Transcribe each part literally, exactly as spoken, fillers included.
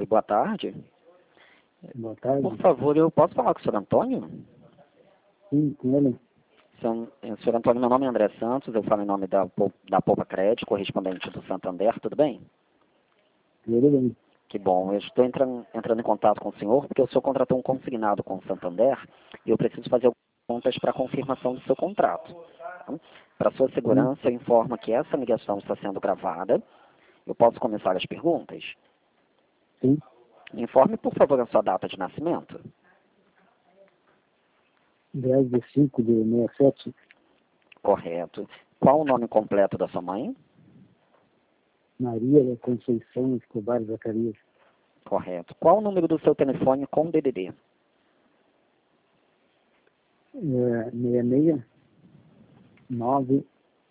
Oi, boa tarde. Boa tarde. Por favor, eu posso falar com o senhor Antônio? Sim, com ele. Senhor, eh, senhor Antônio, meu nome é André Santos, eu falo em nome da, Pou- da Poupa Crédito, correspondente do Santander, tudo bem? Tudo bem. Que bom, eu estou entrando, entrando em contato com o senhor porque o senhor contratou um consignado com o Santander e eu preciso fazer algumas perguntas para confirmação do seu contrato. Tá? Para sua segurança, eu informo que essa ligação está sendo gravada. Eu posso começar as perguntas? Sim. Me informe, por favor, a sua data de nascimento. dez de cinco de sessenta e sete. Correto. Qual o nome completo da sua mãe? Maria da Conceição Escobar Zacarias. Correto. Qual o número do seu telefone com D D D? É, seis seis nove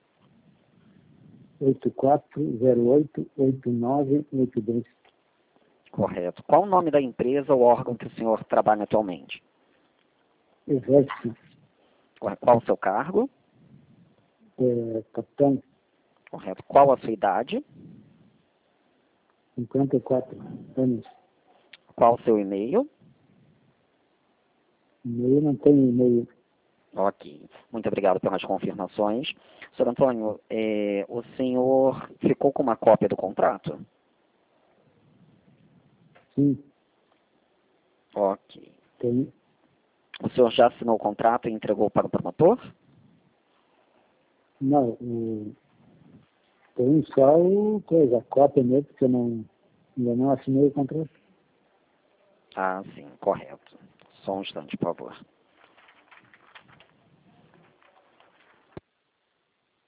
oito quatro zero oito oito nove oito dois. Correto. Qual o nome da empresa ou órgão que o senhor trabalha atualmente? Exército. Correto. Qual o seu cargo? É, capitão. Correto. Qual a sua idade? cinquenta e quatro anos. Qual o seu e-mail? E-mail não tem e-mail. Ok. Muito obrigado pelas confirmações. senhor Antônio, eh, o senhor ficou com uma cópia do contrato? Sim, Ok. tem. O senhor já assinou o contrato e entregou para o promotor? Não, o, tem só o coisa, a cópia mesmo, porque eu não, ainda não assinei o contrato. Ah, sim, correto. Só um instante, por favor.